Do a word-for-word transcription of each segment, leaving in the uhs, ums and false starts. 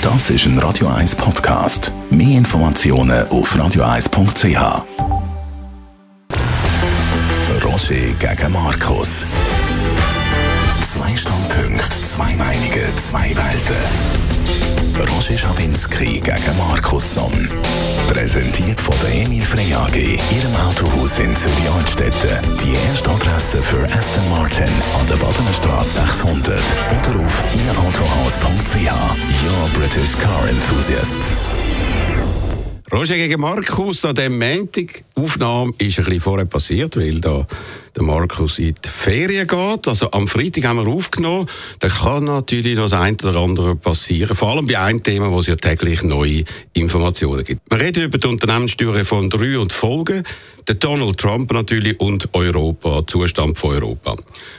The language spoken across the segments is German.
Das ist ein Radio eins Podcast. Mehr Informationen auf radio eins punkt c h. Roger gegen Markus. Zwei Standpunkte, zwei Meinungen, zwei Welten. Roger Schawinski gegen Markus Somm. Präsentiert von der Emil Frey A G, Ihrem Autohaus in Zürich-Altstetten. Die erste Adresse für Aston Martin an der Badenstraße sechshundert oder auf ihr autohaus punkt c h. Your British Car Enthusiasts. Roger gegen Markus an diesem Montag. Die Aufnahme ist ein bisschen vorher passiert, weil da der Markus in die Ferien geht. Also am Freitag haben wir aufgenommen. Da kann natürlich noch das eine oder andere passieren. Vor allem bei einem Thema, wo es ja täglich neue Informationen gibt. Wir reden über die Unternehmenssteuerreform drei und Folgen. Der Donald Trump natürlich und Europa, Zustand von Europa.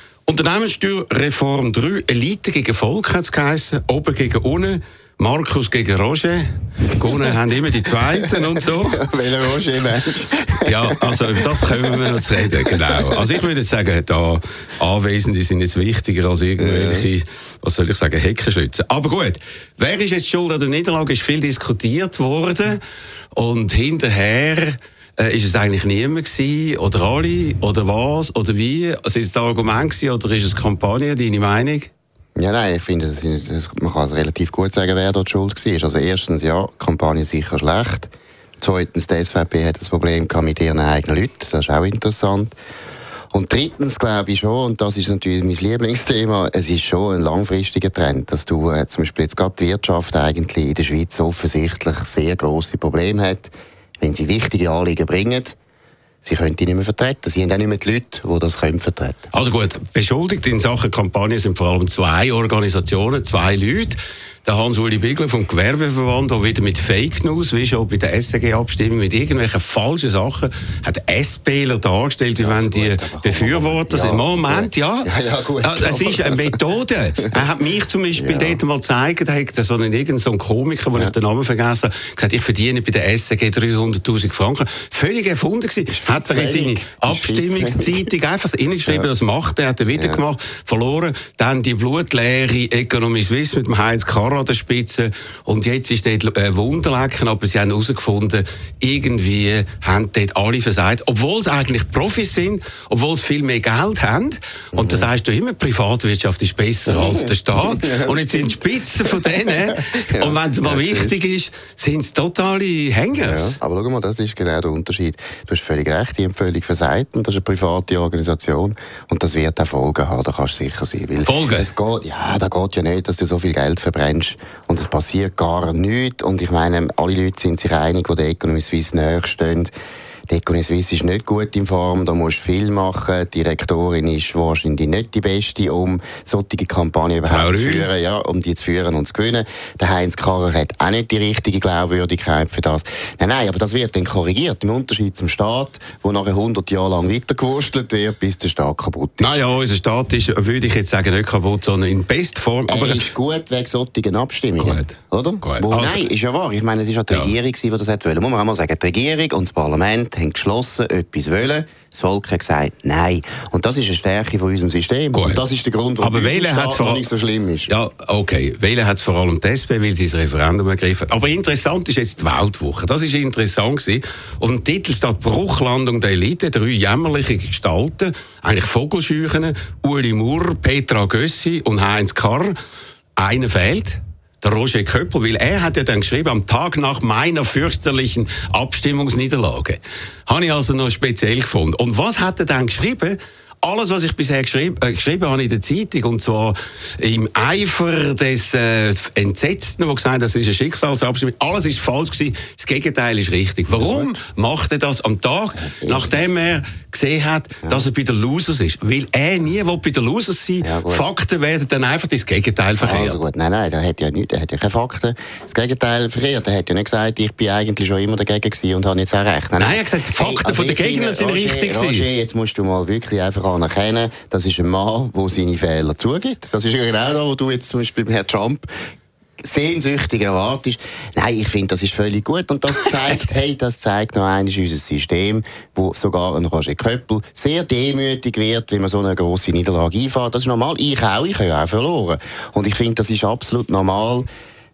Unternehmenssteuerreform drei, Elite gegen Volk hat es geheissen, oben gegen unten. Markus gegen Roger. Gewonnen haben immer die Zweiten und so. Welcher Roger, Mensch? Ja, also über das können wir noch zu reden, genau. Also ich würde jetzt sagen, da Anwesende sind jetzt wichtiger als irgendwelche, ja. was soll ich sagen, Heckenschützen. Aber gut, wer ist jetzt schuld an der Niederlage, ist viel diskutiert worden. Und hinterher äh, ist es eigentlich niemand gewesen, oder alle, oder was, oder wie. Also ist es das Argument gewesen, oder ist es Kampagne, deine Meinung? Ja, nein, ich finde, das ist, man kann relativ gut sagen, wer dort schuld war. Also erstens, ja, die Kampagne sicher schlecht. Zweitens, die S V P hat das Problem mit ihren eigenen Leuten. Das ist auch interessant. Und drittens glaube ich schon, und das ist natürlich mein Lieblingsthema, es ist schon ein langfristiger Trend, dass du äh, zum Beispiel jetzt gerade die Wirtschaft eigentlich in der Schweiz offensichtlich sehr grosse Probleme hat, wenn sie wichtige Anliegen bringen. Sie können die nicht mehr vertreten. Sie haben auch nicht mehr die Leute, die das können vertreten können. Also gut, beschuldigt in Sachen Kampagne sind vor allem zwei Organisationen, zwei Leute. Der Hans-Uli Bigler vom Gewerbeverband, der wieder mit Fake News, wie schon bei der S C G-Abstimmung, mit irgendwelchen falschen Sachen, hat SPler dargestellt, wie ja, wenn die gut, Befürworter ja, sind. Moment, ja. ja, ja gut, es ist eine Methode. Er hat mich zum Beispiel ja. dort mal gezeigt, er hat so einen, irgendeinen so einen Komiker, den ja. ich den Namen vergessen habe, gesagt, ich verdiene bei der S C G dreihunderttausend Franken. Völlig erfunden gewesen. Hat er in seine Abstimmungszeitung einfach reingeschrieben, ja. das macht er, hat er wieder ja. gemacht, verloren. Dann die blutleere Economy Suisse mit dem Heinz Karrer an der Spitze. Und jetzt ist dort äh, Wunderlecken, aber sie haben herausgefunden, irgendwie haben dort alle versagt, obwohl sie eigentlich Profis sind, obwohl sie viel mehr Geld haben. Und mhm. das heißt du immer, Privatwirtschaft ist besser als der Staat. Und jetzt sind die Spitzen von denen. ja. Und wenn es mal ja, wichtig ist, sind es totale Hängers. Ja, aber schau mal, das ist genau der Unterschied. Du hast völlig recht, die haben völlig versagt. Und das ist eine private Organisation. Und das wird auch Folgen haben, da kannst du sicher sein. Weil Folgen? Es geht, ja, da geht ja nicht, dass du so viel Geld verbrennst. Und es passiert gar nichts. Und ich meine, alle Leute sind sich einig, die der Economy Suisse näher stehen. Die Economy Suisse ist nicht gut in Form, da musst du viel machen. Die Direktorin ist wahrscheinlich nicht die Beste, um solche Kampagnen überhaupt zu führen, ja, um die zu führen und zu gewinnen. Der Heinz Karrer hat auch nicht die richtige Glaubwürdigkeit für das. Nein, nein, aber das wird dann korrigiert, im Unterschied zum Staat, wo nachher hundert Jahre lang weitergewurstelt wird, bis der Staat kaputt ist. Nein, ja, unser Staat ist, würde ich jetzt sagen, nicht kaputt, sondern in Bestform. Aber er ist gut wegen solchen Abstimmungen. Gut. Oder? Gut. Wo, also, nein, ist ja wahr. Ich meine, es war ja die ja. Regierung, die das wollte. Muss man auch mal sagen, die Regierung und das Parlament haben geschlossen, etwas wollen. Das Volk hat gesagt, nein. Und das ist eine Stärke von unserem System. Gut. Und das ist der Grund, warum unser Staat noch nicht so schlimm ist. Ja, okay. Wählen hat es vor allem die S P, weil sie das Referendum ergriffen hat. Aber interessant ist jetzt die Weltwoche. Das ist interessant gewesen. Auf dem Titel steht «Bruchlandung der Elite», drei jämmerliche Gestalten, eigentlich Vogelscheuchen, Uli Murr, Petra Gössi und Heinz Karr. Einer fehlt. Der Roger Köppel, weil er hat ja dann geschrieben, am Tag nach meiner fürchterlichen Abstimmungsniederlage. Habe ich also noch speziell gefunden. Und was hat er dann geschrieben? Alles, was ich bisher geschrieben, äh, geschrieben habe in der Zeitung, und zwar im Eifer des äh, Entsetzten, der gesagt hat, das ist eine Schicksalsabstimmung, alles ist falsch gewesen, das Gegenteil ist richtig. Warum macht er das am Tag, nachdem er gesehen hat, ja. dass er bei den Losers ist? Weil er nie will bei den Losers sein. Ja, Fakten werden dann einfach das Gegenteil verkehrt. Also gut, nein, nein, der hat ja nicht, der hat ja keine Fakten. Das Gegenteil verkehrt. Er hat ja nicht gesagt, ich bin eigentlich schon immer dagegen gewesen und habe jetzt auch recht. Nein, nein, er hat gesagt, die Fakten hey, von den Gegnern sind Roger, richtig Roger, gewesen. Jetzt musst du mal wirklich einfach anerkennen, das ist ein Mann, der seine Fehler zugibt. Das ist ja genau da, wo du jetzt zum Beispiel bei Herrn Trump sehnsüchtig erwartest. Nein, ich finde, das ist völlig gut. Und das zeigt, hey, das zeigt noch einmal unser System, wo sogar ein Roger Köppel sehr demütig wird, wenn man so eine grosse Niederlage einfährt. Das ist normal. Ich auch, ich habe ja auch verloren. Und ich finde, das ist absolut normal.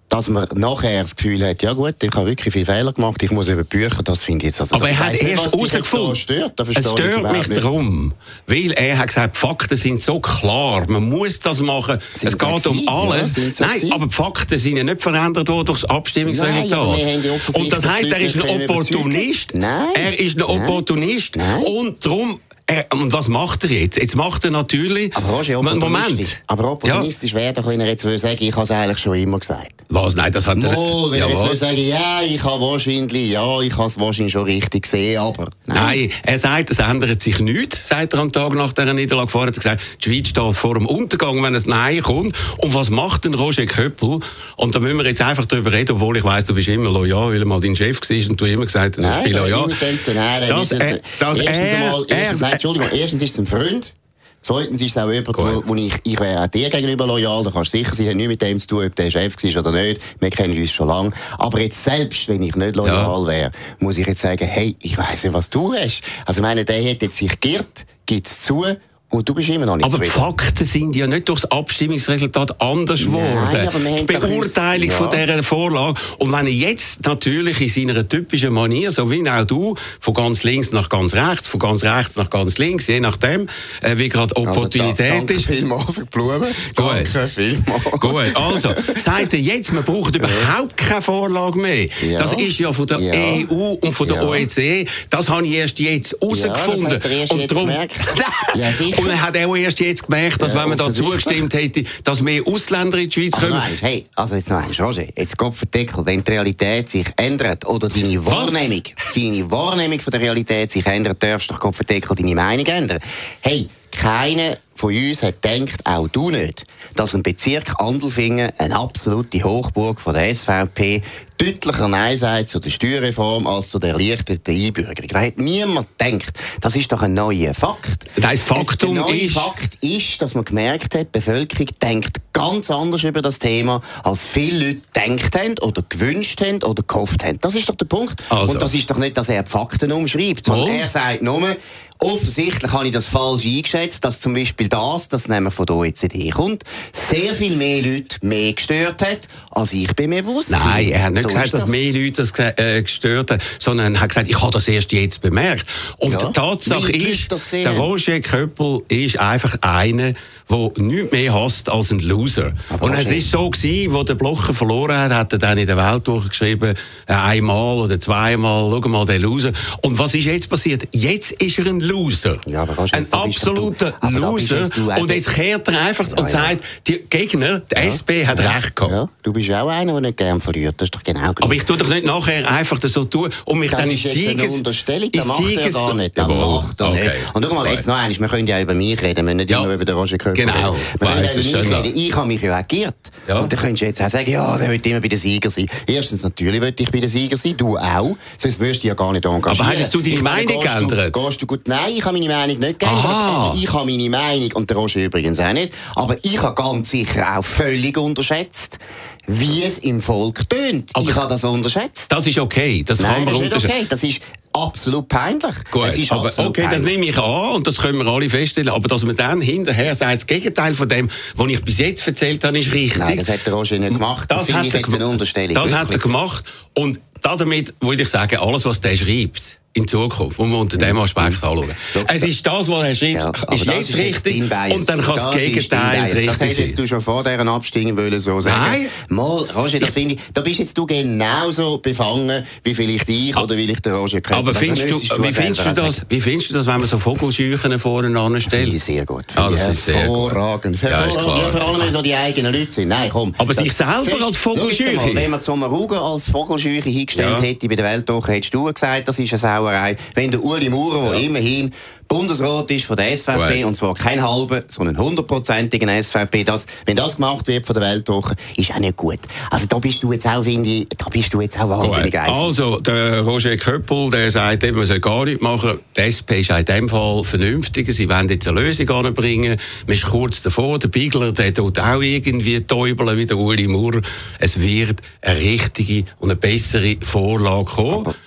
dass man nachher das Gefühl hat, ja gut, ich habe wirklich viele Fehler gemacht, ich muss über die Bücher, das finde ich jetzt... Also, aber er hat erst herausgefunden, es stört mich darum, weil er hat gesagt, die Fakten sind so klar, man muss das machen, sind es geht um alles. Ja, Nein, gewesen? aber die Fakten sind ja nicht verändert worden durch das Abstimmungsresultat. Und das heisst, er ist ein Opportunist, Nein. er ist ein Opportunist Nein. und darum... Er, und was macht er jetzt? Jetzt macht er natürlich... Aber Roger, Moment. Aber opportunistisch ja. wäre doch, wenn er jetzt will sagen, ich habe es eigentlich schon immer gesagt. Was? Nein, das hat er... Mal, wenn ja, er jetzt was? will sagen, ja, ich habe wahrscheinlich, ja, ich habe es wahrscheinlich schon richtig gesehen, aber... Nein. Nein, er sagt, es ändert sich nichts, sagt er am Tag nach dieser Niederlage. Vorher hat er gesagt, die Schweiz steht vor dem Untergang, wenn es Nein kommt. Und was macht denn Roger Köppel? Und da müssen wir jetzt einfach darüber reden, obwohl ich weiss, du bist immer loyal, weil er mal dein Chef war und du immer gesagt hast, Nein, ich bin loyal. Nein, das, äh, das erstens er, einmal, erstens, er, nein, Entschuldigung, erstens ist es ein Freund. Zweitens ist es auch jemand, wo, wo ich, ich wäre auch dir gegenüber loyal, da kannst du sicher sein, hat nichts mit dem zu tun, ob der Chef war oder nicht, wir kennen uns schon lange. Aber jetzt selbst, wenn ich nicht loyal ja. wäre, muss ich jetzt sagen, hey, ich weiss nicht, was du hast. Also ich meine, der hat jetzt sich geirrt, gibt es zu, und du bist immer noch nicht aber zufrieden. Aber die Fakten sind ja nicht durch das Abstimmungsresultat anders geworden. Die Beurteilung ja. von dieser Vorlage. Und wenn er jetzt natürlich in seiner typischen Manier, so wie auch du, von ganz links nach ganz rechts, von ganz rechts nach ganz links, je nachdem, äh, wie gerade Opportunität also da, danke ist. Danke vielmals für die Blumen. Danke vielmals. Gut, also, sagt er jetzt, man braucht überhaupt keine Vorlage mehr. Ja. Das ist ja von der ja. E U und von der ja. O E C D. Das habe ich erst jetzt herausgefunden. Ja, das hat er erst und jetzt darum, gemerkt. Ja, und er hat auch erst jetzt gemerkt, dass ja, wenn man da zugestimmt hätte, dass mehr Ausländer in die Schweiz kommen. Nein, hey, also jetzt noch eins, Roger, jetzt Kopfendeckel, wenn die Realität sich ändert oder deine Wahrnehmung, deine Wahrnehmung von der Realität sich ändert, darfst du doch Kopfendeckel deine Meinung ändern. Hey, keiner von uns hat gedacht, auch du nicht, dass ein Bezirk Andelfingen, eine absolute Hochburg von der S V P, deutlicher Nein sagt zu der Steuerreform als zu der erleichterten Einbürgerung. Da hat niemand gedacht. Das ist doch ein neuer Fakt. Das Faktum der neue ist... Fakt ist, dass man gemerkt hat, die Bevölkerung denkt ganz anders über das Thema, als viele Leute gedacht haben oder gewünscht haben oder gehofft haben. Das ist doch der Punkt. Also. Und das ist doch nicht, dass er die Fakten umschreibt, sondern oh. er sagt nur, offensichtlich habe ich das falsch eingeschätzt, dass zum Beispiel das, das nämlich von der O E C D kommt, sehr viel mehr Leute mehr gestört hat, als ich bei mir bewusst bin. Nein, er hat nicht so gesagt, dass mehr Leute das äh, gestört haben, sondern er hat gesagt, ich habe das erst jetzt bemerkt. Und ja, die Tatsache ist, der Roger Köppel ist einfach einer, der nichts mehr hasst als ein Loser. Aber und es war so gewesen, wo der Blocher verloren hat, hat er dann in der Weltwoche geschrieben, äh, einmal oder zweimal, schau mal, der Loser. Und was ist jetzt passiert? Jetzt ist er ein Loser. Ja, aber ein absoluter du, Loser. Jetzt und jetzt kehrt er einfach ja, und sagt, die Gegner, die ja, S P hat ja, recht gehabt. Ja, du bist auch einer, der nicht gern verliert. Das ist doch genau gleich. Aber ich tue doch nicht nachher einfach das so tun und mich das dann in Sieges... Das ist eine Unterstellung, das macht er gar nicht. Das oh, macht er okay. nicht. Und schau mal, jetzt noch eins, wir können ja über mich reden, wir müssen nicht ja. immer über den Roger Köppel genau. reden. Wir können ja über mich reden. Ich habe mich ja auch geirrt. Ja. Und dann könntest du jetzt auch sagen, ja, der will immer bei den Sieger sein. Erstens, natürlich will ich bei den Sieger sein, du auch. Sonst wirst du ja gar nicht engagieren. Aber hast du deine Meinung geändert? Gehst du gut? Nein, ich habe meine Meinung nicht geändert. Aber ich habe meine Meinung, und der Roger übrigens auch nicht, aber ich habe ganz sicher auch völlig unterschätzt, wie es im Volk tönt. Ich habe das unterschätzt. Das ist okay. Das Nein, kann man das ist nicht okay. Das ist absolut peinlich. Gut, es ist aber absolut okay, peinlich. Das nehme ich an und das können wir alle feststellen. Aber dass man dann hinterher sagt, das Gegenteil von dem, was ich bis jetzt erzählt habe, ist richtig. Nein, das hat der Roger nicht gemacht. Das, das finde ich jetzt eine Unterstellung. Das wirklich. hat er gemacht. Und damit würde ich sagen, alles, was der schreibt, in Zukunft, wo wir unter dem Aspekt anschauen. Es ist das, was er schreibt, ja, ist jetzt ist richtig und dann kann das, das Gegenteil richtig sein. Das hast jetzt du schon vor dieser Abstimmung wollen so sagen. Nein. Mal, Roger, da, finde ich, da bist jetzt du genauso befangen, wie vielleicht ich oder wie ich der Roger Köppel. Aber findest du, du, wie, findest du das, wie findest du das, wenn man so Vogelscheuchen voneinander stellt? Finde ich sehr gut. Ah, das ist sehr hervorragend. Ja, ist klar. Ja, vor allem, wenn so die eigenen Leute sind. Nein, komm. Aber sich selber als Vogelscheuche? Wenn man Sommaruga als Vogelscheuche hingestellt ja. hätte bei der Weltwoche, hättest du gesagt, das ist eine Sauerei. Wenn der Uri Maurer, der ja. immerhin Bundesrat ist von der S V P, right. und zwar kein halber, sondern hundertprozentigen S V P, das, wenn das gemacht wird von der Weltwoche, ist auch nicht gut. Also da bist du jetzt auch, finde ich, da bist du jetzt auch wahnsinnig geil. Also, der Roger Köppel, der sagt eben, man soll gar nichts machen. Die S P ist in dem Fall vernünftiger. Sie wollen jetzt eine Lösung anbringen. Man ist kurz davor. Der Bigler, der tut auch irgendwie täubeln wie der Uri Maurer. Es wird eine richtige und eine bessere Vorlage kommen. Aber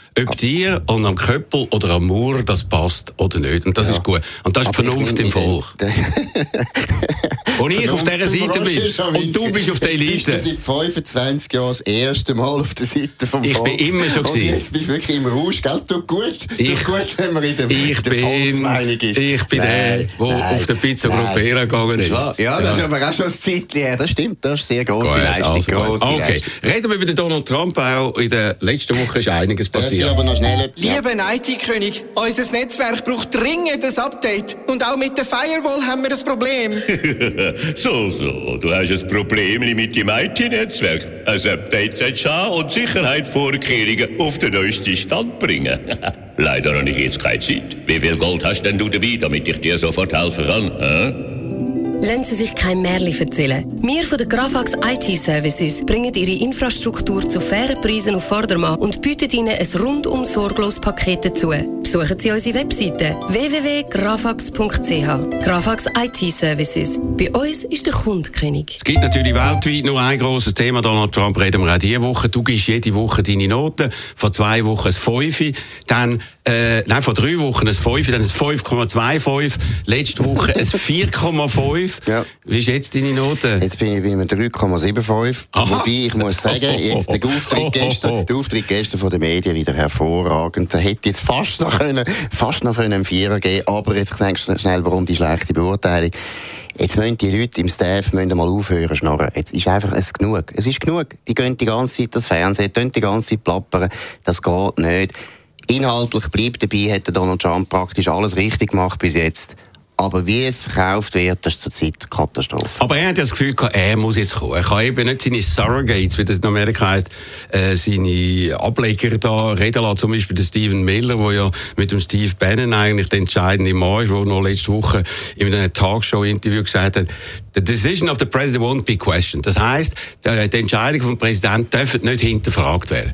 ob dir und am Köppel oder am Mauer das passt oder nicht. Und das ja. ist gut. Und das ist die Vernunft im Volk. Und ich auf dieser Seite bin. Und du bist auf der Elite. Du bist seit fünfundzwanzig Jahren das erste Mal auf der Seite vom ich Volk. Ich bin immer schon gewesen. Und jetzt bist du wirklich im Rausch. Gell? Tut gut. Ich, Tut gut, wenn man in der, ich in der bin, Volksmeinung ist. Ich bin nein, der, der auf der Pizza Grupera gegangen ist. Ja, ja, das ja. ist aber auch schon ein Zeitchen her. Das stimmt. Das ist sehr grosse gut, Leistung. Also grosse okay. Leistung. Reden wir über den Donald Trump. Auch in der letzten Woche ist einiges passiert. Aber noch schnell Lieber I T-König, unser Netzwerk braucht dringend ein Update. Und auch mit der Firewall haben wir ein Problem. so, so, du hast ein Problem mit dem I T-Netzwerk. Ein Update sollst du haben und Sicherheitsvorkehrungen auf den neuesten Stand bringen. Leider habe ich jetzt keine Zeit. Wie viel Gold hast denn du dabei, damit ich dir sofort helfen kann? Äh? Lassen Sie sich kein Märchen erzählen. Wir von der Graphax I T Services bringen Ihre Infrastruktur zu fairen Preisen auf Vordermann und bieten Ihnen ein rundum sorglos Paket dazu. Besuchen Sie unsere Webseite w w w punkt graphax punkt c h. Graphax I T Services. Bei uns ist der Kunde König. Es gibt natürlich weltweit nur ein grosses Thema. Donald Trump reden wir auch diese Woche. Du gibst jede Woche deine Noten. Vor zwei Wochen ein Fünfe. Dann, äh, nein, vor drei Wochen ein Fünfe. Dann ein fünf Komma fünfundzwanzig. Letzte Woche ein vier Komma fünf. Ja. Wie ist jetzt deine Note? Jetzt bin ich bei einem drei Komma fünfundsiebzig. Wobei, ich muss sagen, jetzt der Auftritt gestern, der Auftritt gestern von den Medien wieder hervorragend. Da hätte jetzt fast noch können, fast noch einen Vierer geben, aber jetzt denkst du schnell, warum die schlechte Beurteilung. Jetzt müssen die Leute im Staff müssen mal aufhören schnarren. Jetzt ist einfach es genug. Es ist genug. Die gehen die ganze Zeit das Fernsehen, die die ganze Zeit plappern. Das geht nicht. Inhaltlich bleibt dabei, hat Donald Trump praktisch alles richtig gemacht bis jetzt. Aber wie es verkauft wird, das ist zurzeit eine Katastrophe. Aber er hat ja das Gefühl, er muss jetzt kommen. Er kann eben nicht seine Surrogates, wie das in Amerika heisst, äh, seine Ableger da reden lassen. Zum Beispiel der Stephen Miller, der ja mit dem Steve Bannon eigentlich der entscheidende Mann ist, der noch letzte Woche in einem Talkshow-Interview gesagt hat, the decision of the president won't be questioned. Das heisst, die Entscheidung vom Präsidenten dürfen nicht hinterfragt werden.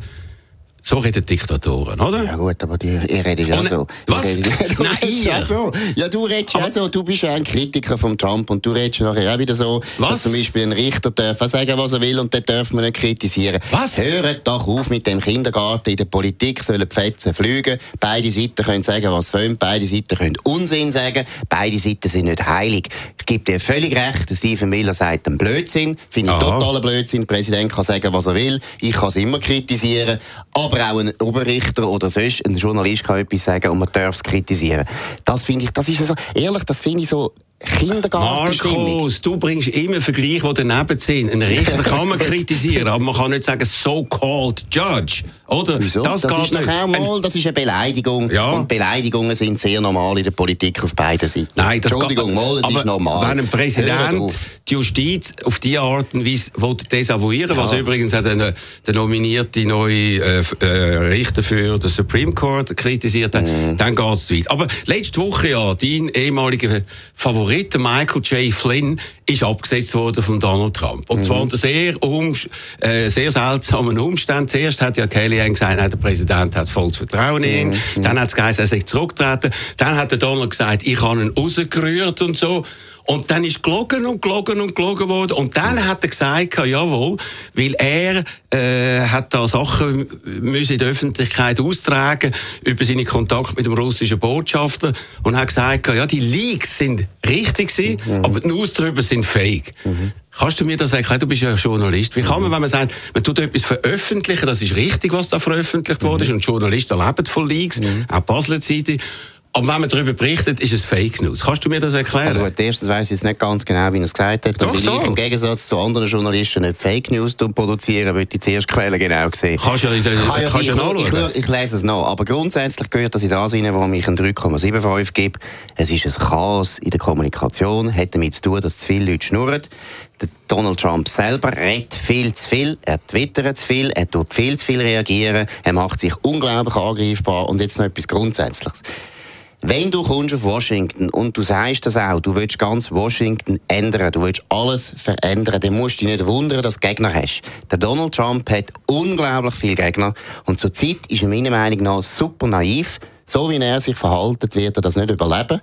So reden Diktatoren, oder? Ja gut, aber die, ihr redet ja oh, so. Was? Redet, du Nein, ja so. Ja, du redest ja so. Du bist ja ein Kritiker von Trump und du redest nachher auch wieder so, was? Dass zum Beispiel ein Richter darf sagen, was er will und den darf man nicht kritisieren. Was? Hört doch auf mit dem Kindergarten. In der Politik sollen die Fetzen fliegen. Beide Seiten können sagen, was sie wollen. Beide Seiten können Unsinn sagen. Beide Seiten sind nicht heilig. Ich gebe dir völlig recht. Stephen Miller sagt einen Blödsinn. Finde ich totaler Blödsinn. Der Präsident kann sagen, was er will. Ich kann es immer kritisieren. Aber auch ein Oberrichter oder sonst ein Journalist kann etwas sagen und man darf es kritisieren. Das finde ich, das ist so, ehrlich, das finde ich so Kindergartenstimmung. Markus, du bringst immer Vergleiche, die daneben sind. Ein Richter kann man kritisieren, aber man kann nicht sagen so-called judge. Oder? Wieso? Das, das ist doch auch mal, das ist eine Beleidigung. Ja. Und Beleidigungen sind sehr normal in der Politik auf beiden Seiten. Nein, das Entschuldigung, geht, mal, es aber ist normal. Wenn ein Präsident die Justiz auf diese Art und Weise desavouieren, ja. was übrigens auch der, der nominierte neue äh, äh, Richter für den Supreme Court kritisiert hat, mm. dann geht es zu weit. Aber letzte Woche ja, dein ehemaliger Favorit, Michael J. Flynn, ist abgesetzt worden von Donald Trump. Und zwar mm. unter sehr, um, äh, sehr seltsamen Umständen. Zuerst hat ja Kellyanne gesagt, nein, der Präsident hat volles Vertrauen in ihn. Mm. Dann hat es geheißen, er sei zurückgetreten. Dann hat der Donald gesagt, ich habe ihn rausgerührt und so. Und dann ist gelogen und gelogen und gelogen worden. Und dann hat er gesagt, jawohl, weil er äh, hat da Sachen müssen in der Öffentlichkeit austragen über seine Kontakte mit dem russischen Botschafter und hat gesagt, ja, die Leaks sind richtig gewesen, mhm. aber die News darüber sind fake. Mhm. Kannst du mir das sagen? Du bist ja Journalist. Wie kann man, wenn man sagt, man tut etwas veröffentlichen, das ist richtig, was da veröffentlicht mhm. wurde, und Journalisten leben von Leaks, mhm. auch Basler Zeitung. Aber wenn man darüber berichtet, ist es Fake News. Kannst du mir das erklären? Also gut, erstens weiss ich jetzt nicht ganz genau, wie er es gesagt hat. Doch, und weil so. ich im Gegensatz zu anderen Journalisten nicht Fake News produzieren, würde ich zuerst Quellen genau sehen. Kannst du ja, Kann ja kannst ich, ja nachschauen. Ich, ich, ich lese es noch. Aber grundsätzlich gehört das in das rein, warum ich einen drei Komma fünfundsiebzig gebe. Es ist ein Chaos in der Kommunikation. Hat damit zu tun, dass zu viele Leute schnurren. Der Donald Trump selber redet viel zu viel, er twittert zu viel, er tut viel zu viel reagieren, er macht sich unglaublich angreifbar. Und jetzt noch etwas Grundsätzliches. Wenn du kommst auf Washington und du sagst das auch, du willst ganz Washington ändern, du willst alles verändern, dann musst du dich nicht wundern, dass du Gegner hast. Der Donald Trump hat unglaublich viele Gegner und zurzeit ist er meiner Meinung nach super naiv. So wie er sich verhält, wird er das nicht überleben.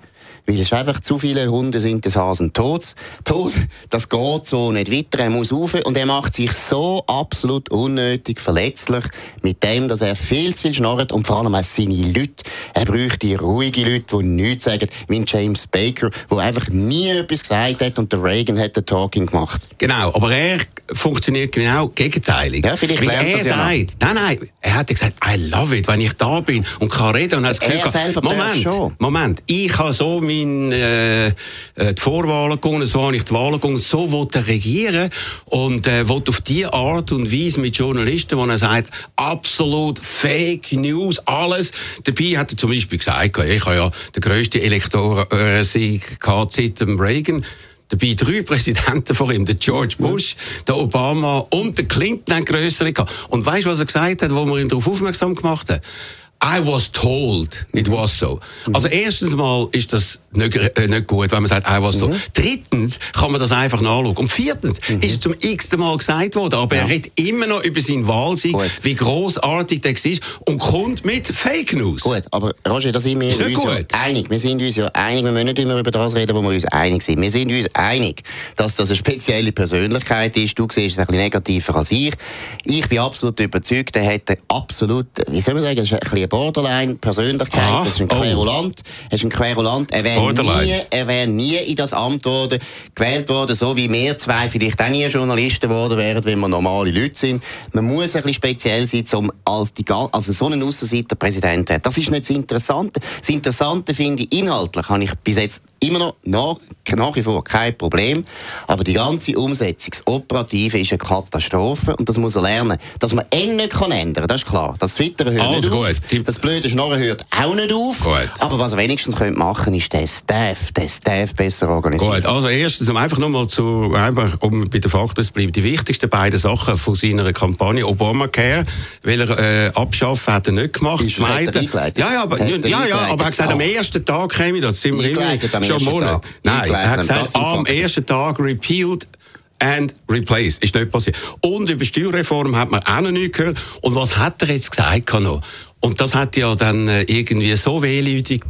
Weil es einfach zu viele Hunde sind, des Hasen tot. tot. Das geht so nicht weiter. Er muss rauf und er macht sich so absolut unnötig verletzlich mit dem, dass er viel zu viel schnarrt und vor allem auch seine Leute. Er bräuchte ruhige Leute, die nichts sagen, wie James Baker, der einfach nie etwas gesagt hat und der Reagan hat den Talking gemacht. Genau, aber er funktioniert genau gegenteilig. Ja, vielleicht Weil lernt er das ja sagt, nein, nein, er hat gesagt, I love it, wenn ich da bin und kann reden und hat das Gefühl, er selber Moment, schon. Moment, ich habe so mein, äh, die Vorwahlen gewonnen, so habe ich die Wahlen gewonnen, so will er regieren und äh, will auf diese Art und Weise mit Journalisten, wo er sagt, absolut Fake News, alles. Dabei hat er zum Beispiel gesagt, ich habe ja den grössten Elektorensieg gehabt seit dem Reagan. Dabei drei Präsidenten vor ihm, der George Bush, der Obama und der Clinton haben grössere gehabt. Und weißt du, was er gesagt hat, wo wir ihn darauf aufmerksam gemacht haben? I was told it was so. Also erstens mal ist das nicht, äh, nicht gut, wenn man sagt, I was so. Mhm. Drittens kann man das einfach nachschauen. Und viertens mhm. ist es zum x-ten Mal gesagt worden, aber ja. er redet immer noch über seinen Wahlsieg, gut. wie grossartig das ist und kommt mit Fake News. Gut, aber Roger, da sind wir uns ja einig. Wir sind uns ja einig, wir müssen nicht immer über das reden, wo wir uns einig sind. Wir sind uns einig, dass das eine spezielle Persönlichkeit ist. Du siehst es ein bisschen negativer als ich. Ich bin absolut überzeugt, er hätte absolut, wie soll man sagen, das ist ein bisschen Borderline-Persönlichkeit, ah, das ist ein Querulant. Oh. Er ist ein Querulant. Er wäre nie, er wär nie in das Amt worden, gewählt worden, so wie wir zwei vielleicht auch nie Journalisten geworden wären, wenn wir normale Leute sind. Man muss ein bisschen speziell sein, um als, die, als so einen Aussenseiter-Präsident zu werden. Das ist nicht das Interessante. Das Interessante finde ich, inhaltlich habe ich bis jetzt immer noch nach, nach wie vor kein Problem. Aber die ganze Umsetzung, das Operative, ist eine Katastrophe. Und das muss er lernen. Dass man ihn nicht ändern kann, das ist klar. Das Twitter hört also nicht gut. auf. Das blöde Schnorren hört auch nicht auf. Gut. Aber was er wenigstens machen könnte, ist den Staff, den Staff besser organisieren. Gut, also erstens, um einfach nochmal zu, einfach, um bei den Fakten zu bleiben, die wichtigsten beiden Sachen von seiner Kampagne, Obamacare, weil er äh, abschaffen hat er nicht gemacht. Zweitens, ja, ja, aber, ja, ja, ja, aber er hat gesagt, am ersten Tag käme das, sind wir immer schon Monate. Nein, er hat gesagt, am ersten Tag repealed and replace. Ist nicht passiert. Und über Steuerreform hat man auch noch nichts gehört. Und was hat er jetzt gesagt noch? Und das hat ja dann äh, irgendwie so wehleidig.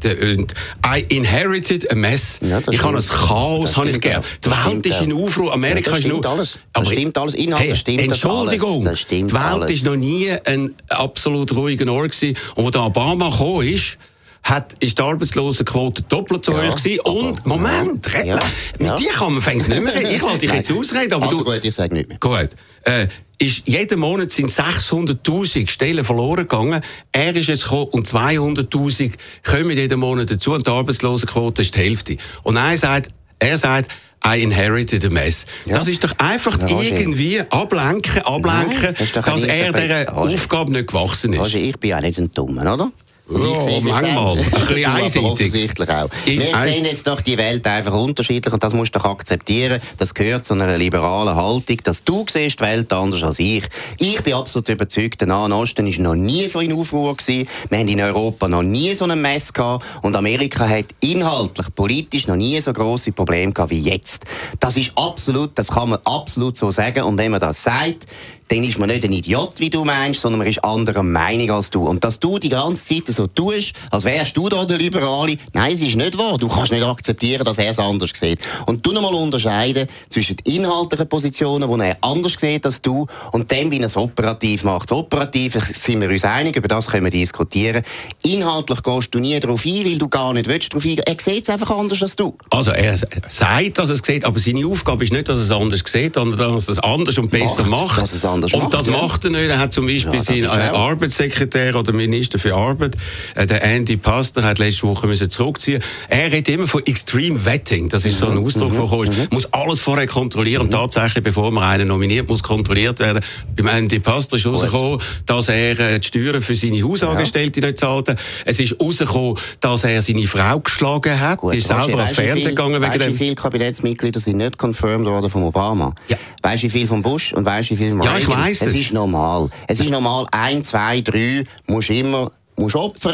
I inherited a mess. Ja, ich habe ein Chaos, habe ich gern. Die Welt ist in Aufruhr, Amerika ja, ist nur... Alles. Das aber stimmt alles, Inhalt, hey, stimmt Entschuldigung, das stimmt die Welt alles. Ist noch nie ein absolut ruhiger Ort gewesen. Und wo der Obama gekommen ist, hat, ist die Arbeitslosenquote doppelt so ja, hoch gewesen. Und, Moment, ja, ja, mit ja. dir kann man fängst nicht mehr reden. Ich lasse dich jetzt ausreden. Aber also du, gut, ich sage nicht mehr. Gut. Äh, ist, jeden Monat sind sechshunderttausend Stellen verloren gegangen. Er ist jetzt gekommen und zweihunderttausend kommen jeden Monat dazu und die Arbeitslosenquote ist die Hälfte. Und er sagt, er sagt, I inherited a mess. Ja. Das ist doch einfach ja, irgendwie ablenken, ablenken, Nein, dass er dieser Aufgabe nicht gewachsen ist. Roger, ich bin ja nicht ein Dummer, oder? Ja, manchmal. Ein bisschen einseitig. Offensichtlich auch. Wir sehen jetzt doch die Welt einfach unterschiedlich und das musst du doch akzeptieren. Das gehört zu einer liberalen Haltung, dass du siehst die Welt anders als ich. Ich bin absolut überzeugt, der Nahe Osten war noch nie so in Aufruhr gewesen. Wir haben in Europa noch nie so eine Mess gehabt und Amerika hat inhaltlich, politisch noch nie so grosse Probleme gehabt wie jetzt. Das ist absolut, das kann man absolut so sagen und wenn man das sagt, dann ist man nicht ein Idiot, wie du meinst, sondern man ist anderer Meinung als du. Und dass du die ganze Zeit so tust, als wärst du da der Liberale, nein, es ist nicht wahr. Du kannst nicht akzeptieren, dass er es anders sieht. Und du noch mal unterscheiden zwischen den inhaltlichen Positionen, die er anders sieht als du, und dem, wie er es operativ macht. Das Operative sind wir uns einig, über das können wir diskutieren. Inhaltlich gehst du nie darauf ein, weil du gar nicht willst darauf eingehen. Er sieht es einfach anders als du. Also er sagt, dass er es sieht, aber seine Aufgabe ist nicht, dass er es anders sieht, sondern dass er es anders und besser macht. macht. Und macht, das ja. macht er nicht. Er hat zum Beispiel ja, seinen äh, Arbeitssekretär oder Minister für Arbeit, äh, der Andy Pastor, hat letzte Woche müssen zurückziehen. Er redet immer von Extreme Vetting. Das ist so ein Ausdruck, der mhm. gekommen ist. Mhm. Muss alles vorher kontrollieren. Mhm. Und tatsächlich, bevor man einen nominiert, muss kontrolliert werden. Beim Andy Pastor ist rausgekommen, dass er äh, die Steuern für seine Hausangestellte ja. nicht zahlte. Es ist rausgekommen, dass er seine Frau geschlagen hat. Gut, die ist selber ans Fernsehen gegangen. Weißt du, wie viele Kabinettsmitglieder sind nicht confirmed worden von Obama? Ja. Weißt du, wie viel von Bush und weißt du, wie viel von Ja, ich weiss es. Es ist normal. Es ist normal, ein, zwei, drei, musst immer musst opfern.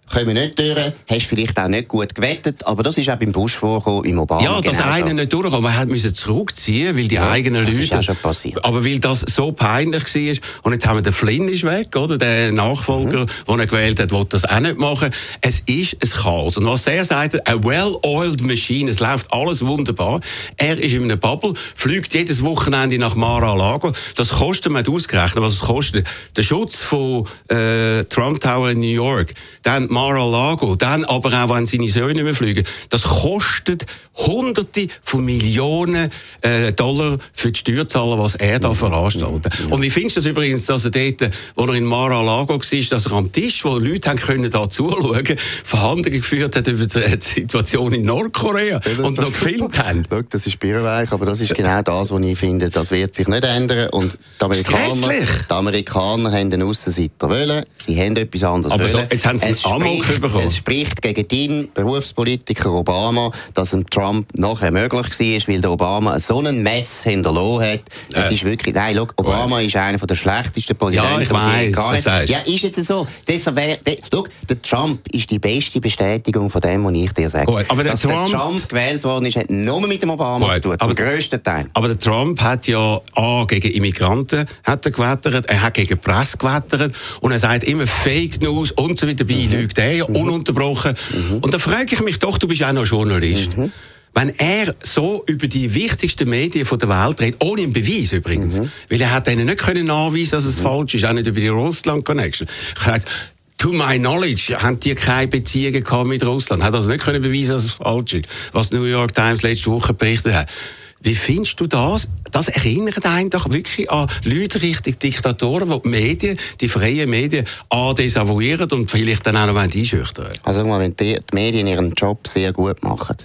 kommen nicht durch, hast vielleicht auch nicht gut gewettet, aber das ist auch beim Bush vorgekommen, im Obama. Ja, dass genauso. einer nicht durchkommt, man musste zurückziehen, weil die ja, eigenen das Leute... Das ist auch schon passiert. Aber weil das so peinlich war, und jetzt haben wir den Flynn ist weg, oder? Der Nachfolger, mhm. den er gewählt hat, will das auch nicht machen. Es ist ein Chaos. Und was er sagt, a well-oiled machine, es läuft alles wunderbar. Er ist in einer Bubble, fliegt jedes Wochenende nach Mar-a-Lago. Das kostet, man hat ausgerechnet, was es kostet. Der Schutz von äh, Trump Tower in New York, dann Mar-a-Lago, dann aber auch, wenn seine Söhne nicht mehr fliegen, das kostet Hunderte von Millionen äh, Dollar für die Steuerzahler, was er da veranstaltet. Und wie findest du das übrigens, dass er dort, wo er in Mar-a-Lago war, dass er am Tisch, wo Leute haben können da zuschauen, Verhandlungen geführt hat über die Situation in Nordkorea ja, und noch gefilmt haben? Schau, das ist birrenweich, aber das ist genau das, was ich finde, das wird sich nicht ändern. Und die Amerikaner, die Amerikaner haben den Aussenseiter wollen, sie haben etwas anderes aber wollen. So, jetzt haben sie es, spricht, spricht, es spricht gegen den Berufspolitiker Obama, dass ein Trump nachher möglich war, weil der Obama so einen Mess hinterlassen hat. Ja. Es ist wirklich, nein, schau, Obama ist einer der schlechtesten Präsidenten. Ja, ich weiss, das ja, ist jetzt so. Deshalb wär, de, schau, der Trump ist die beste Bestätigung von dem, was ich dir sage. Gut, aber der Dass Trump, der Trump gewählt worden ist, hat nur mit dem Obama gut, zu tun, zum grössten Teil. Aber der Trump hat ja A, gegen Immigranten hat er gewettert, er hat gegen die Presse gewettert und er sagt immer Fake News und so weiter, dabei mhm. lügt er ja mhm. ununterbrochen. Mhm. Und da frage ich mich doch, du bist auch noch Journalist. Mhm. Wenn er so über die wichtigsten Medien der Welt redet, ohne einen Beweis übrigens, mhm. weil er hat ihnen nicht können nachweisen, dass es mhm. falsch ist, auch nicht über die Russland-Connection. Ich sage, to my knowledge, haben die keine Beziehungen gehabt mit Russland, hat also nicht können beweisen, dass es falsch ist, was die New York Times letzte Woche berichtet hat. Wie findest du das? Das erinnert einen doch wirklich an Leute, richtig Diktatoren, die die Medien, die freien Medien, desavouieren und vielleicht dann auch noch einschüchtern. Also wenn die, die Medien ihren Job sehr gut machen,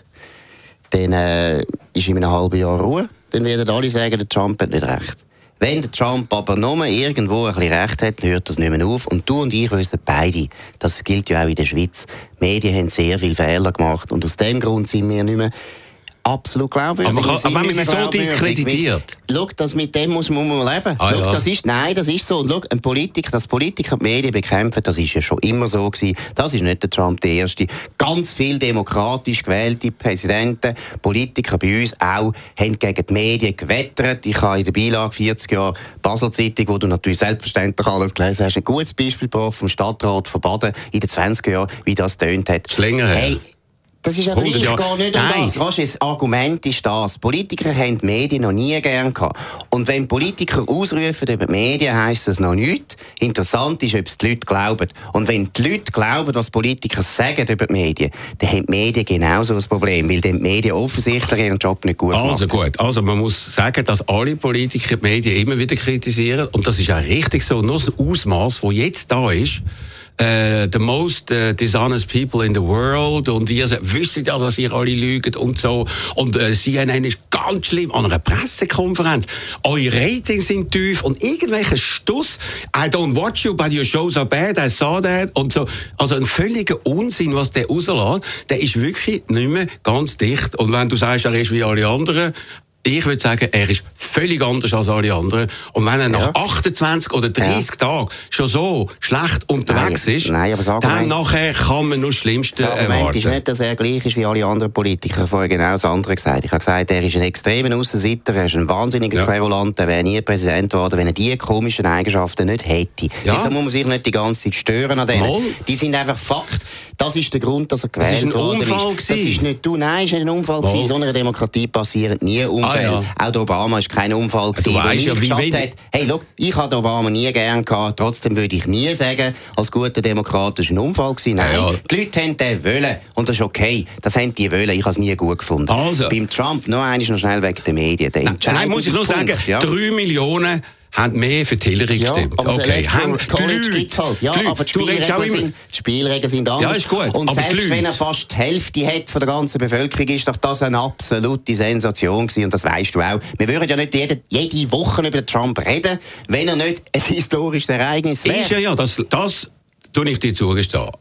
dann äh, ist in einem halben Jahr Ruhe. Dann werden alle sagen, der Trump hat nicht recht. Wenn der Trump aber nur irgendwo ein bisschen recht hat, dann hört das nicht mehr auf. Und du und ich wissen beide, das gilt ja auch in der Schweiz, die Medien haben sehr viele Fehler gemacht. Und aus dem Grund sind wir nicht mehr absolut glaubwürdig. Aber, kann, aber wenn man sie so diskreditiert? Schau, das mit dem muss man mal leben. Ah, schau, ja. das ist, nein, das ist so. Und schau, ein Politiker, dass Politiker die Medien bekämpfen, das ist ja schon immer so gewesen. Das ist nicht der Trump der Erste. Ganz viele demokratisch gewählte Präsidenten, Politiker bei uns auch, haben gegen die Medien gewettert. Ich habe in der Beilage vierzig Jahre Basel-Zeitung, wo du natürlich selbstverständlich alles gelesen hast, ein gutes Beispiel gebracht vom Stadtrat von Baden in den zwanziger Jahren, wie das tönt hat. Schlänger hey, das ist ja gleich gar nicht um Nein. das. Weißt, das Argument ist das. Politiker haben die Medien noch nie gern gehabt. Und wenn Politiker ausrufen über die Medien, heisst das noch nichts. Interessant ist, ob es die Leute glauben. Und wenn die Leute glauben, was Politiker sagen über die Medien, dann haben die Medien genauso ein Problem, weil die Medien offensichtlich ihren Job nicht gut machen. Also gut, also man muss sagen, dass alle Politiker die Medien immer wieder kritisieren. Und das ist auch richtig so. Nur das Ausmaß, das jetzt da ist, Uh, the most uh, dishonest people in the world und ihr wisst ja, dass ihr alle lügt und so und uh, C N N ist ganz schlimm an einer Pressekonferenz. Eure Ratings sind tief und irgendwelche Stuss. I don't watch you, but your shows are bad, I saw that und so. Also ein völliger Unsinn, was der rauslässt, der ist wirklich nicht mehr ganz dicht. Und wenn du sagst, er ist wie alle anderen, ich würde sagen, er ist völlig anders als alle anderen. Und wenn er nach ja. achtundzwanzig oder dreißig ja. Tagen schon so schlecht unterwegs nein, ist, nein, aber dann nachher kann man nur das Schlimmste das Argument erwarten. Ist nicht, dass er gleich ist wie alle anderen Politiker. Ich habe vorher genau das andere gesagt. Ich habe gesagt, er ist ein extremer Aussenseiter, er ist ein wahnsinniger ja. Querulant, er wäre nie Präsident geworden, wenn er diese komischen Eigenschaften nicht hätte. Ja. Deshalb muss man sich nicht die ganze Zeit stören an denen. Mal. Die sind einfach Fakt. Das ist der Grund, dass er gewählt worden ist. Das ist ein Unfall. Das ist nicht du, nein, ist nicht ein Unfall gewesen. In so einer Demokratie passieren nie Unfälle. Ah, ja. Auch der Obama war kein Unfall gewesen, du weißt ja, wie wenn... hat, hey, look, ich habe den Obama nie gern gehabt, trotzdem würde ich nie sagen, als guter Demokrat ist ein Unfall gewesen. Nein, ja, ja. Die Leute haben den wollen und das ist okay. Das haben die wollen, ich habe es nie gut gefunden. Also. Beim Trump, noch einmal noch schnell wegen den Medien. Der nein, muss ich nur Punkt, sagen, ja. drei Millionen haben mehr für die Hillary ja, gestimmt. Aber okay, haben College gibt's halt. Ja, aber die Spielregeln, sind, die Spielregeln sind anders. Ja, ist gut. Und aber selbst wenn er fast die Hälfte hat von der ganzen Bevölkerung, ist doch das eine absolute Sensation gewesen. Und das weißt du auch. Wir würden ja nicht jede, jede Woche über Trump reden, wenn er nicht ein historisches Ereignis wäre. Ist ja, ja, das, das tue ich dir zugestehen.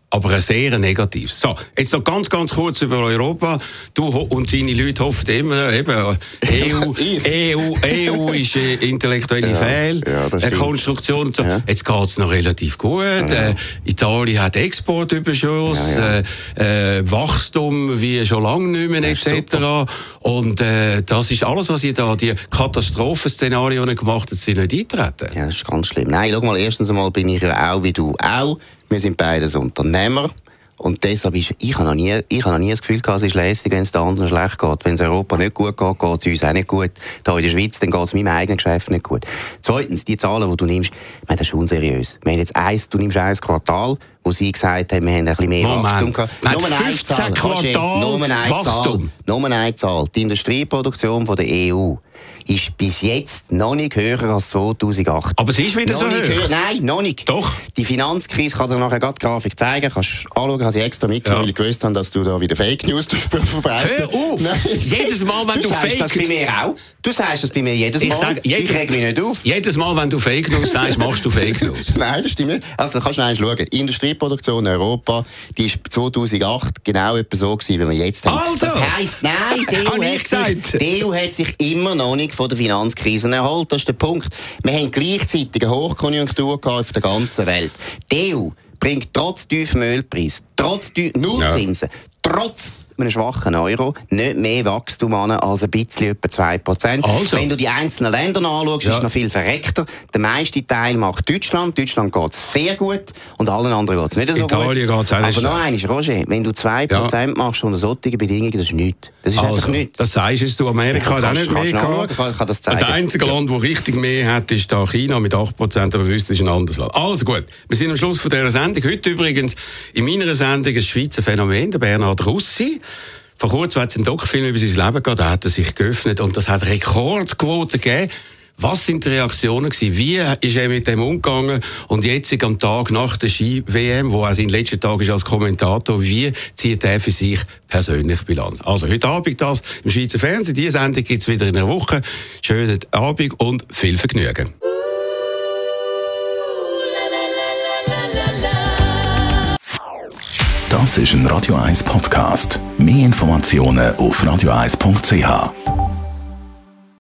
aber ein sehr negatives. So, jetzt noch ganz, ganz kurz über Europa. Du und deine Leute hoffen immer, eben, E U, E U, E U ist äh, intellektuelle ja, Fehl, ja, äh, Konstruktion und so. Ja. Jetzt geht es noch relativ gut. Ja. Äh, Italien hat Exportüberschuss, ja, ja. Äh, äh, Wachstum wie schon lange nicht mehr, et cetera. Und äh, das ist alles, was ihr da, die Katastrophenszenarien gemacht habt, sind nicht eintreten. Ja, das ist ganz schlimm. Nein, schau mal, erstens einmal bin ich ja auch wie du auch. Wir sind beides Unternehmer. Und deshalb ist, ich habe noch nie, ich habe noch nie das Gefühl gehabt, es ist lässig, wenn es den anderen schlecht geht. Wenn es Europa nicht gut geht, geht es uns auch nicht gut. Hier in der Schweiz, dann geht es meinem eigenen Geschäft nicht gut. Zweitens, die Zahlen, die du nimmst, ich meine, das ist unseriös. Wir haben jetzt eins, du nimmst ein Quartal, wo sie gesagt haben, wir haben ein bisschen mehr Moment. Wachstum gehabt. Nur eine Zahl. Quartal Wachstum. Nur eine Zahl. Die Industrieproduktion von der E U ist bis jetzt noch nicht höher als zweitausendacht. Aber es ist wieder noch so hoch? Höher. Nein, noch nicht. Doch. Die Finanzkrise, kann dir nachher gerade die Grafik zeigen, kannst du anschauen, habe ich extra mitgenommen, weil ich gewusst habe, dass du da wieder Fake News verbreitest. Hör auf! Nein. Jedes Mal, wenn du, du Fake... Du sagst das bei mir auch. Du sagst das bei mir jedes Mal. Ich, sag, jedes, ich reg mich nicht auf. Jedes Mal, wenn du Fake News sagst, machst du Fake News. Nein, das stimmt nicht. Also kannst du noch schauen. Die Industrieproduktion in Europa, die war zweitausendacht genau etwa so gewesen, wie wir jetzt haben. Also. Das heisst, nein, die E U, hat sich, die E U hat sich immer noch nicht von der Finanzkrise erholt. Das ist der Punkt. Wir haben gleichzeitig eine Hochkonjunktur auf der ganzen Welt. Die E U bringt trotz tiefem Ölpreis, trotz Nullzinsen, ja. trotz einem schwachen Euro nicht mehr Wachstum an als ein bisschen etwa zwei Prozent. Also. Wenn du die einzelnen Länder anschaust, ja. ist es noch viel verreckter. Der meiste Teil macht Deutschland. Deutschland geht es sehr gut und allen anderen geht es nicht so Italien gut. Geht's auch nicht. Aber noch eines, Roger, wenn du zwei Prozent ja. machst unter solchen Bedingungen, das ist nichts. Das ist also, einfach nichts. Das sagst jetzt du, Amerika hat auch nicht mehr gehabt. Ich kann das zeigen. Das einzige ja. Land, das richtig mehr hat, ist da China mit acht Prozent, aber wüsste, ist ein anderes Land. Also gut, wir sind am Schluss von dieser Sendung. Heute übrigens in meiner Sendung ein Schweizer Phänomen, der Bernhard Russi. Vor kurzem hat es einen Doc-Film über sein Leben gegeben, da hat er sich geöffnet und das hat Rekordquoten gegeben. Was sind die Reaktionen gewesen? Wie ist er mit dem umgegangen? Und jetzt am Tag nach der Ski-W M, wo er seinen letzten Tag ist als Kommentator, wie zieht er für sich persönlich Bilanz? Also heute Abend das im Schweizer Fernsehen. Diese Sendung gibt es wieder in einer Woche. Schönen Abend und viel Vergnügen. Das ist ein Radio eins Podcast. Mehr Informationen auf radio eins punkt c h.